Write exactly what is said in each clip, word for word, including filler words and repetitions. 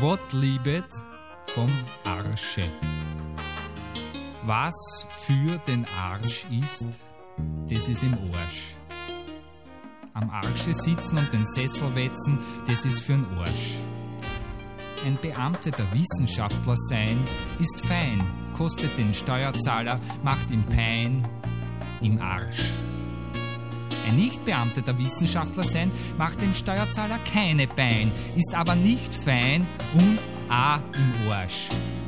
Gott liebet vom Arsche. Was für den Arsch ist, das ist im Arsch. Am Arsche sitzen und den Sessel wetzen, das ist für'n Arsch. Ein beamteter Wissenschaftler sein ist fein, kostet den Steuerzahler, macht ihm Pein im Arsch. Ein nicht beamteter Wissenschaftler sein macht dem Steuerzahler keine Pein, ist aber nicht fein und a im Arsch.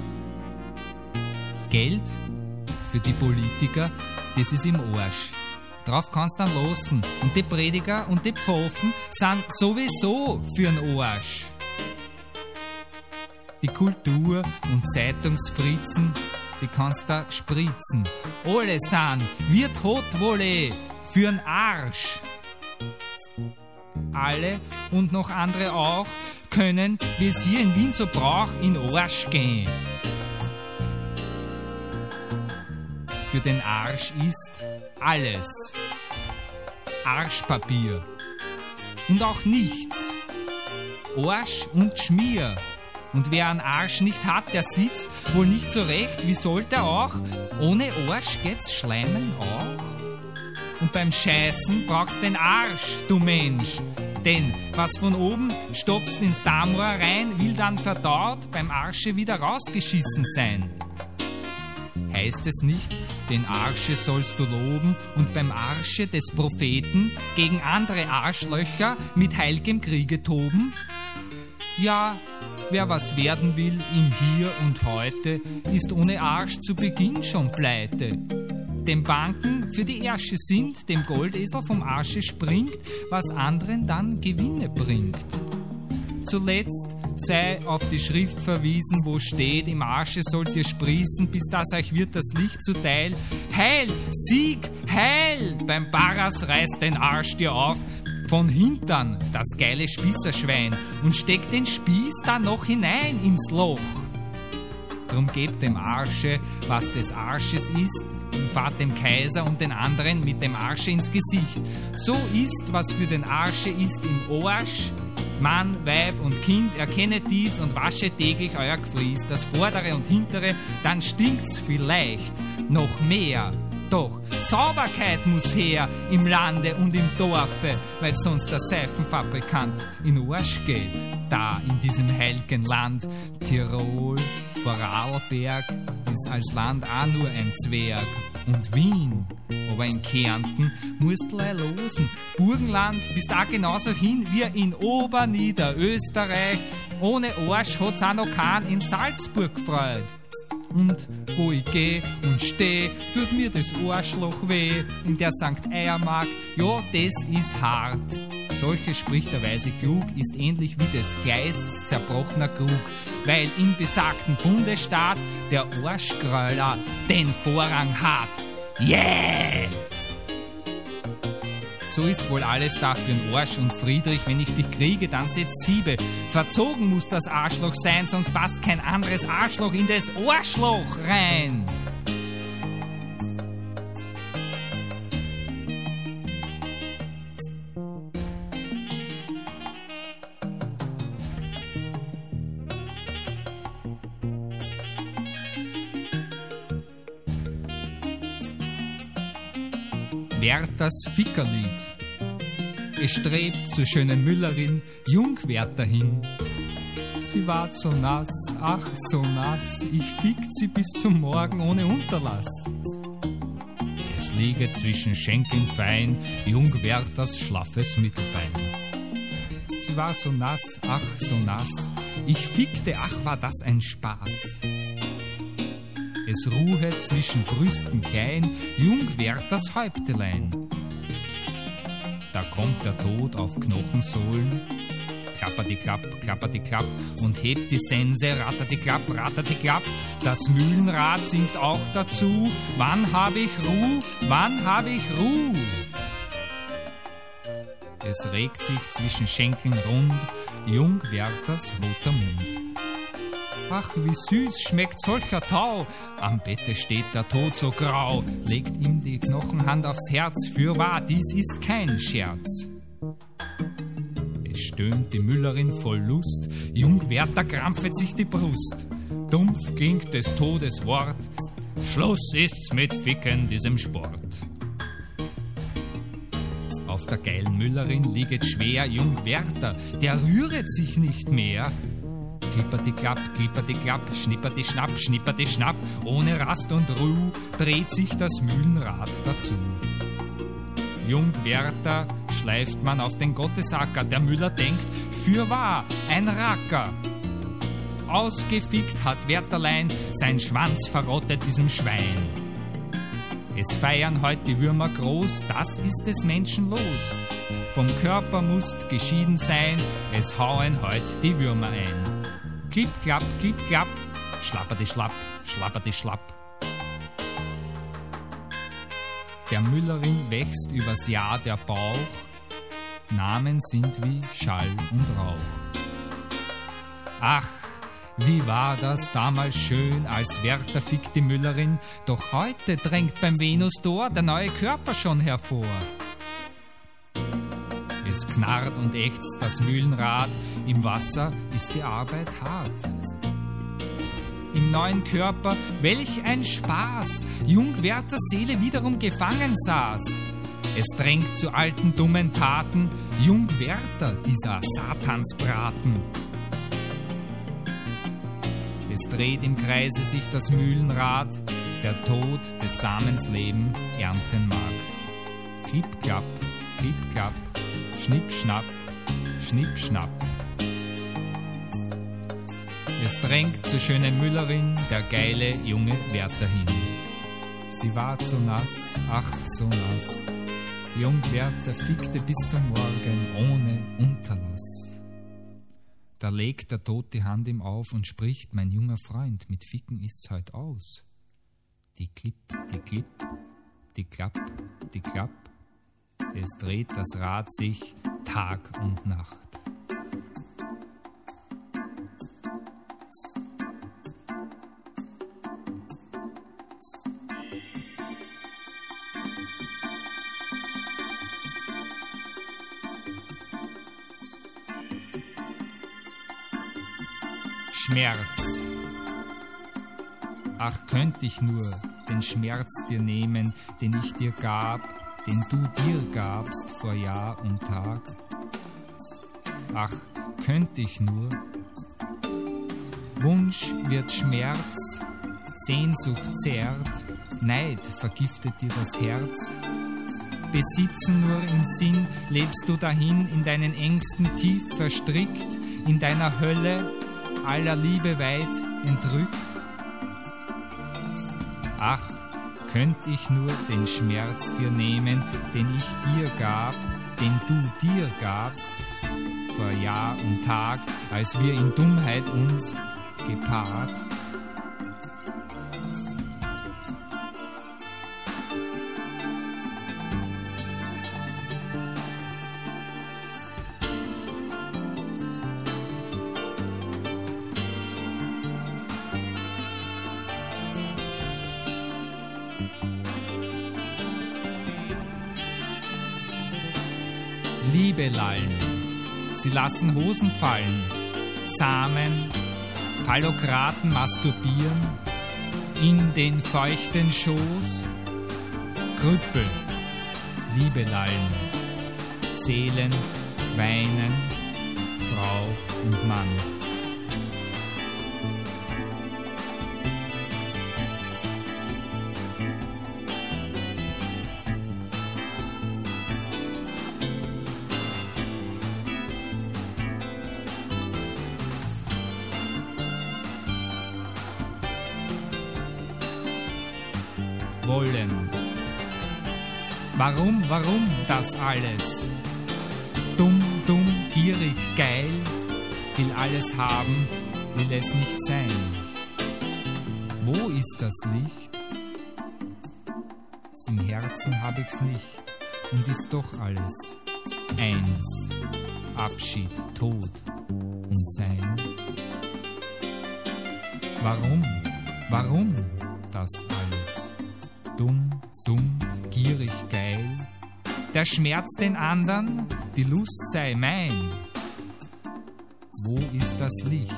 Geld für die Politiker, das ist im Arsch. Drauf kannst dann losen. Und die Prediger und die Pfoffen sind sowieso für'n Arsch. Die Kultur- und Zeitungsfritzen, die kannst da spritzen. Alle sind, wird hot wolle, für'n Arsch. Alle und noch andere auch können, wie es hier in Wien so braucht, in Arsch gehen. Für den Arsch ist alles. Arschpapier. Und auch nichts. Arsch und Schmier. Und wer einen Arsch nicht hat, der sitzt wohl nicht so recht, wie sollte er auch. Ohne Arsch geht's Schleimen auch. Und beim Scheißen brauchst den Arsch, du Mensch. Denn was von oben stopfst ins Darmrohr rein, will dann verdaut beim Arsche wieder rausgeschissen sein. Heißt es nicht, den Arsche sollst du loben und beim Arsche des Propheten gegen andere Arschlöcher mit heilgem Kriege toben? Ja, wer was werden will im Hier und Heute, ist ohne Arsch zu Beginn schon pleite. Dem Banken für die Ärsche sind, dem Goldesel vom Arsche springt, was anderen dann Gewinne bringt. Zuletzt sei auf die Schrift verwiesen, wo steht, im Arsche sollt ihr sprießen, bis das euch wird das Licht zuteil. Heil, Sieg, Heil! Beim Paras reißt den Arsch dir auf, von hintern das geile Spießerschwein und steckt den Spieß dann noch hinein ins Loch. Drum gebt dem Arsche, was des Arsches ist, fahrt dem Kaiser und den anderen mit dem Arsche ins Gesicht. So ist, was für den Arsche ist im Arsch. Mann, Weib und Kind, erkennet dies und wasche täglich euer Gefries, das Vordere und Hintere, dann stinkt's vielleicht noch mehr. Doch Sauberkeit muss her im Lande und im Dorfe, weil sonst der Seifenfabrikant in Arsch geht. Da in diesem heiligen Land Tirol, Vorarlberg ist als Land auch nur ein Zwerg. Und Wien, aber in Kärnten musst du losen. Burgenland bist auch genauso hin wie in Oberniederösterreich. Ohne Arsch hat's auch noch keinen in Salzburg gefreut. Und wo ich geh und steh, tut mir das Arschloch weh. In der Sankt Eiermark, ja, das ist hart. Solches spricht der Weise klug, ist ähnlich wie des Kleists zerbrochener Krug, weil in besagten Bundesstaat der Arschgröller den Vorrang hat. Yeah! So ist wohl alles da für den Arsch und Friedrich, wenn ich dich kriege, dann setzt Siebe. Verzogen muss das Arschloch sein, sonst passt kein anderes Arschloch in das Arschloch rein. Werthers Fickerlied. Es strebt zur schönen Müllerin Jungwerther hin. Sie ward so nass, ach so nass, ich fickt sie bis zum Morgen ohne Unterlass. Es liege zwischen Schenkeln fein Jungwerthers schlaffes Mittelbein. Sie war so nass, ach so nass, ich fickte, ach war das ein Spaß. Es ruhe zwischen Brüsten klein Jungwerthers Häuptelein. Da kommt der Tod auf Knochensohlen, klapperdiklapp, klapperdiklapp und hebt die Sense, ratterdiklapp, ratterdiklapp. Das Mühlenrad singt auch dazu, wann hab ich Ruh, wann hab ich Ruh? Es regt sich zwischen Schenkeln rund Jungwerthers roter Mund. Ach, wie süß schmeckt solcher Tau, am Bette steht der Tod so grau, legt ihm die Knochenhand aufs Herz, fürwahr, dies ist kein Scherz. Es stöhnt die Müllerin voll Lust, Jungwärter krampfet sich die Brust. Dumpf klingt des Todes Wort, Schluss ist's mit Ficken diesem Sport. Auf der geilen Müllerin lieget schwer Jungwärter, der rühret sich nicht mehr. Klipperti klapp, klipperti klapp, schnipperti schnapp, schnipperti schnapp, ohne Rast und Ruh dreht sich das Mühlenrad dazu. Jungwärter schleift man auf den Gottesacker, der Müller denkt, fürwahr, ein Racker. Ausgefickt hat Wärterlein, sein Schwanz verrottet diesem Schwein. Es feiern heut die Würmer groß, das ist des Menschen los. Vom Körper musst geschieden sein, es hauen heut die Würmer ein. Klipp, klapp, klipp, klapp, schlapperte schlapp, schlapperte schlapp. Der Müllerin wächst übers Jahr der Bauch, Namen sind wie Schall und Rauch. Ach, wie war das damals schön, als Wärter fick die Müllerin, doch heute drängt beim Venustor der neue Körper schon hervor. Es knarrt und ächzt das Mühlenrad, im Wasser ist die Arbeit hart. Im neuen Körper, welch ein Spaß, Jungwärters Seele wiederum gefangen saß. Es drängt zu alten dummen Taten, Jungwärter, dieser Satansbraten. Es dreht im Kreise sich das Mühlenrad, der Tod des Samens Leben ernten mag. Klipp, klapp, klipp, klapp, schnipp, schnapp, schnipp, schnapp. Es drängt zur schönen Müllerin der geile junge Wärter hin. Sie war so nass, ach so nass. Jungwärter fickte bis zum Morgen ohne Unterlass. Da legt der Tod die Hand ihm auf und spricht, mein junger Freund, mit Ficken ist's heut aus. Die Klipp, die Klipp, die Klapp, die Klapp. Es dreht das Rad sich Tag und Nacht. Schmerz. Ach, könnt ich nur den Schmerz dir nehmen, den ich dir gab, den du dir gabst vor Jahr und Tag. Ach, könnt ich nur. Wunsch wird Schmerz, Sehnsucht zerrt, Neid vergiftet dir das Herz. Besitzen nur im Sinn, lebst du dahin in deinen Ängsten tief verstrickt, in deiner Hölle aller Liebe weit entrückt. Ach, könnt ich nur den Schmerz dir nehmen, den ich dir gab, den du dir gabst, vor Jahr und Tag, als wir in Dummheit uns gepaart. Liebe lallen, sie lassen Hosen fallen, Samen, Phallokraten masturbieren, in den feuchten Schoß, Krüppel, Liebe lallen, Seelen weinen, Frau und Mann. Wollen. Warum, warum das alles? Dumm, dumm, gierig, geil, will alles haben, will es nicht sein. Wo ist das Licht? Im Herzen hab ich's nicht und ist doch alles eins. Abschied, Tod und Sein. Warum, warum das alles? Dumm, dumm, gierig, geil. Der Schmerz den andern, die Lust sei mein. wo ist das Licht?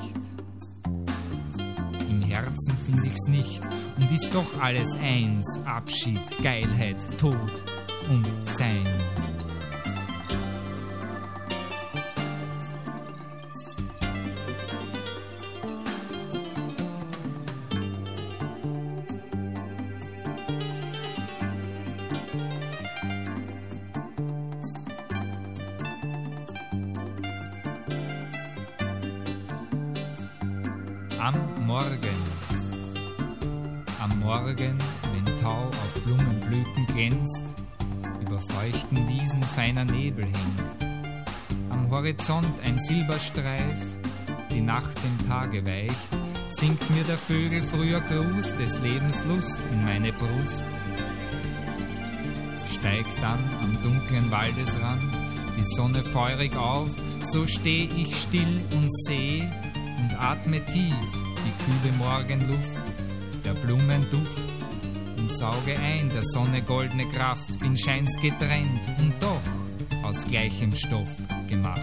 Im Herzen find ich's nicht und ist doch alles eins, Abschied, Geilheit, Tod und Sein. Am Morgen, am Morgen, wenn Tau auf Blumenblüten glänzt, über feuchten Wiesen feiner Nebel hängt, am Horizont ein Silberstreif, die Nacht dem Tage weicht, singt mir der Vögel früher Gruß des Lebens Lust in meine Brust. Steigt dann am dunklen Waldesrand die Sonne feurig auf, so steh ich still und seh und atme tief die kühle Morgenluft, der Blumen Duft und sauge ein der Sonne goldene Kraft, bin scheins getrennt und doch aus gleichem Stoff gemacht.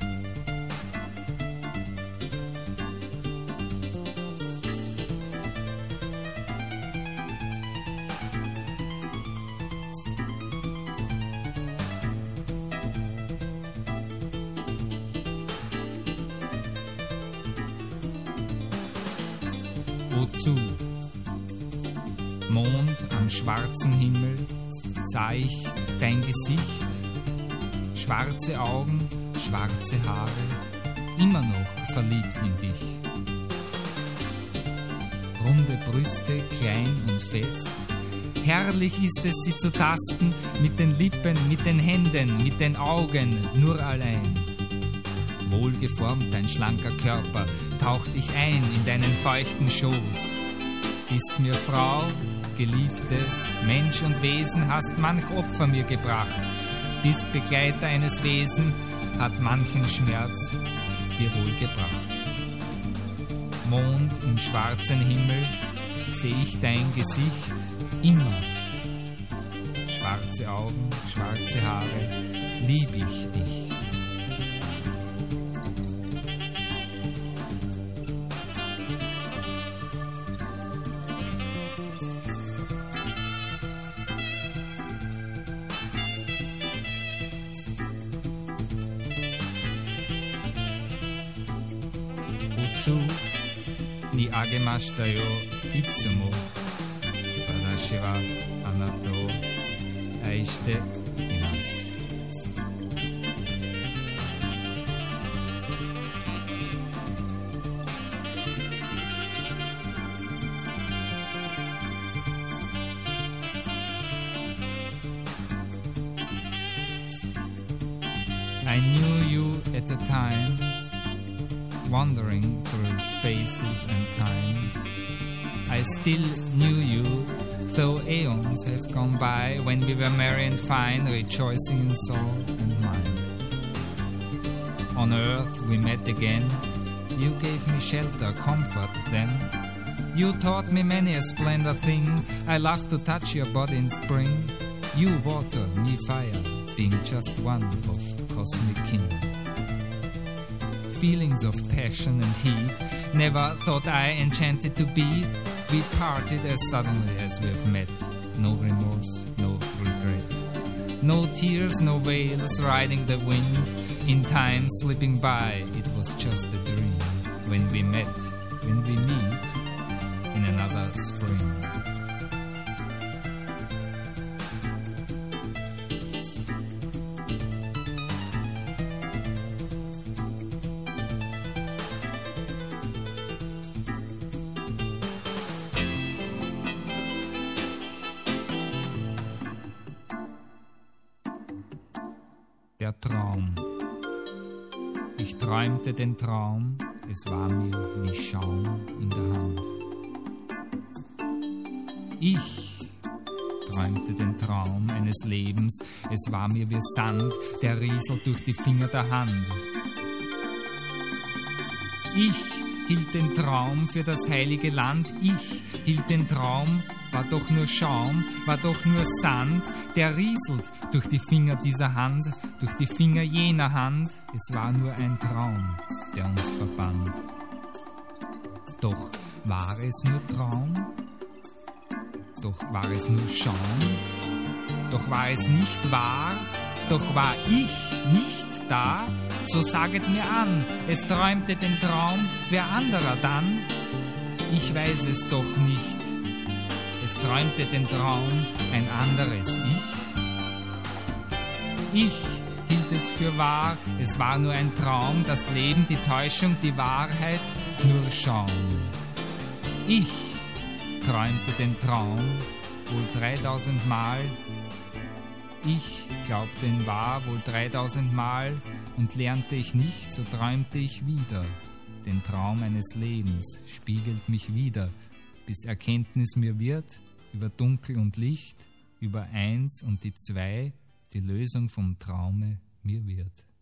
Wozu? Mond am schwarzen Himmel, sah ich dein Gesicht, schwarze Augen, schwarze Haare, immer noch verliebt in dich. Runde Brüste, klein und fest, herrlich ist es, sie zu tasten, mit den Lippen, mit den Händen, mit den Augen, nur allein. Wohlgeformt dein schlanker Körper, taucht ich ein in deinen feuchten Schoß. Bist mir Frau, Geliebte, Mensch und Wesen, hast manch Opfer mir gebracht. Bist Begleiter eines Wesen, hat manchen Schmerz dir wohl gebracht. Mond im schwarzen Himmel, seh ich dein Gesicht immer. Schwarze Augen, schwarze Haare, lieb ich dich. Wozu ni agemashita yo itsumo watashi wa anata o aishite imasu. I knew you at the time, wandering through spaces and times. I still knew you, though aeons have gone by, when we were merry and fine, rejoicing in soul and mind. On earth we met again, you gave me shelter, comfort then. You taught me many a splendor thing, I loved to touch your body in spring. You water, me fire, being just one of cosmic kin. Feelings of passion and heat, never thought I enchanted to be. We parted as suddenly as we have met. No remorse, no regret. No tears, no veils riding the wind. In time slipping by, it was just a dream. When we met, when we meet, in another spring. Der Traum. Ich träumte den Traum, es war mir wie Schaum in der Hand. Ich träumte den Traum eines Lebens, es war mir wie Sand, der rieselt durch die Finger der Hand. Ich hielt den Traum für das heilige Land, ich hielt den Traum, war doch nur Schaum, war doch nur Sand, der rieselt durch die Finger dieser Hand, durch die Finger jener Hand, es war nur ein Traum. der uns verband. Doch war es nur Traum? Doch war es nur Schaum? Doch war es nicht wahr? Doch war ich nicht da? So saget mir an, es träumte den Traum wer anderer dann? Ich weiß es doch nicht. Es träumte den Traum ein anderes Ich. Ich hielt es für wahr, es war nur ein Traum, das Leben, die Täuschung, die Wahrheit, nur Schaum. Ich träumte den Traum wohl dreitausend Mal. Ich glaubte ihn wahr wohl dreitausend Mal, und lernte ich nicht, so träumte ich wieder. Den Traum eines Lebens spiegelt mich wieder, bis Erkenntnis mir wird, über Dunkel und Licht, über eins und die zwei, die Lösung vom Traume mir wird.